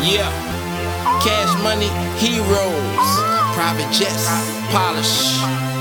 Yeah, Cash Money, Heroes, private jets, polish.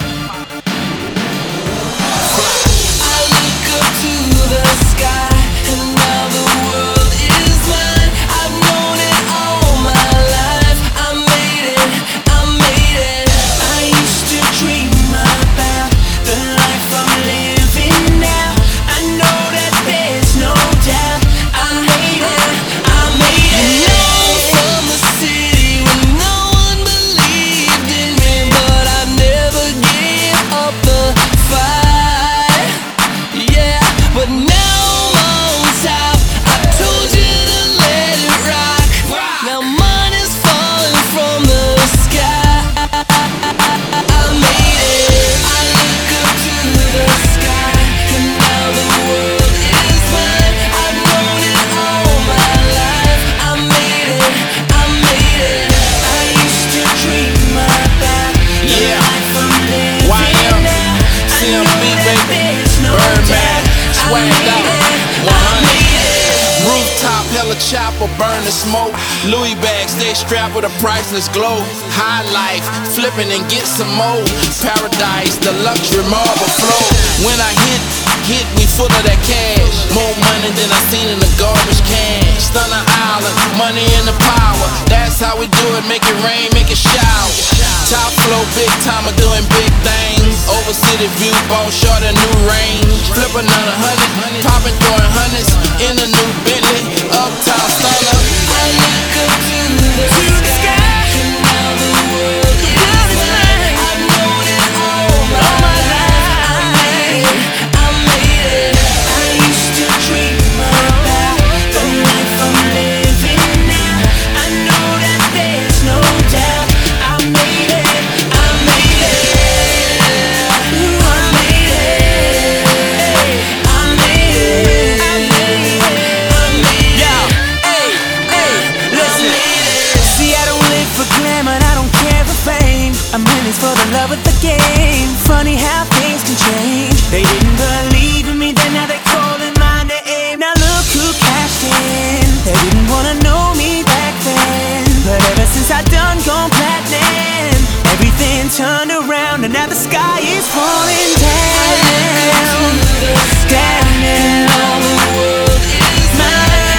I look up to the sky, and now the world is mine. I've known it all my life. I made it, I made it. I used to dream about the life I'm living now. I know that there's no doubt. I made it, I made it. I'm from the city where no one believed in me, but I never gave up the fight. Yeah, but now I'm on top. I told you to let it rock. Now money's falling from the sky. I made it. I look up to the sky, and now the world is mine. I've known it all my life. I made it, I made it. I used to dream about the Yeah. life I'm living YM, now. I know CMB, that baby. there's no Birdman, doubt. swagged out, 100. I made it. Rooftop, hella chopper, burn the smoke. Louis bags, they strapped with a priceless glow. High life, flipping and get some more. Paradise, the luxury marble flow. When I hit, we full of that cash. More money than I seen in the garbage can. Stunner Island, money and the power. That's how we do it, make it rain, make it shower. Top flow, big timer, doing big things. Over city view, ball short a new range. Flip another 100, popping, throwing hundreds in a new Bentley. Uptown stunner. I look up to the sky, and now the world is mine. I've known it all my life. I made it, I made it. I used to dream about the life I'm living now. I know that there's no doubt. I made it, I made it. I made it, I made it, I made it, I made it. Listen, see, I don't live for glamour, I don't care for fame. I'm in this for the love of the game. Funny how things can change. They didn't believe in me, then now they calling my name. Now look who cashed in. They didn't wanna know me back then, but ever since I done gone platinum, everything turned around, and now the sky is falling down. Down, all the world is mine.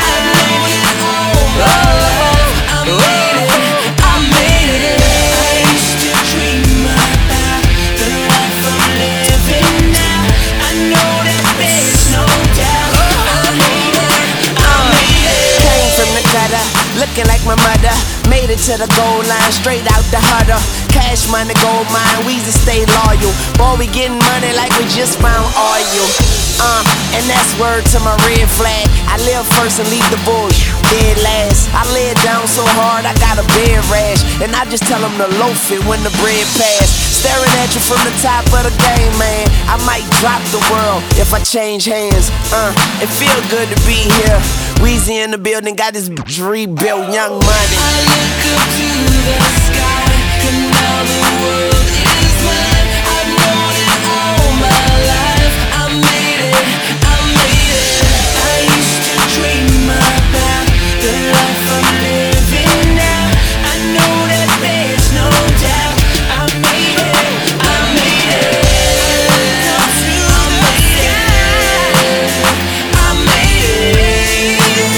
Looking like my mother, made it to the goal line, straight out the huddle. Cash money, gold mine, Weezy stay loyal. Boy, we getting money like we just found oil. And that's word to my red flag. I live first and leave the bullshit dead last. I lay it down so hard I got a bed rash, and I just tell them to loaf it when the bread pass. Staring at you from the top of the game, man. I might drop the world if I change hands. It feel good to be here. Weezy in the building, got this rebuilt Young Money. I look up to the sky, and now the world is mine. I've known it all my life. I made it, I made it. I used to dream about the life I'm living now. I know that there's no doubt. I made it, I made it. I look up to the sky, I made it.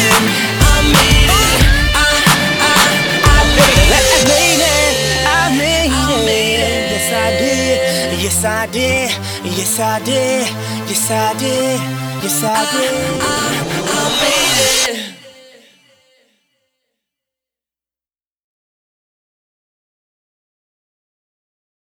Yes, I did. Yes, I did. Yes, I did. Yes, I did. I made it.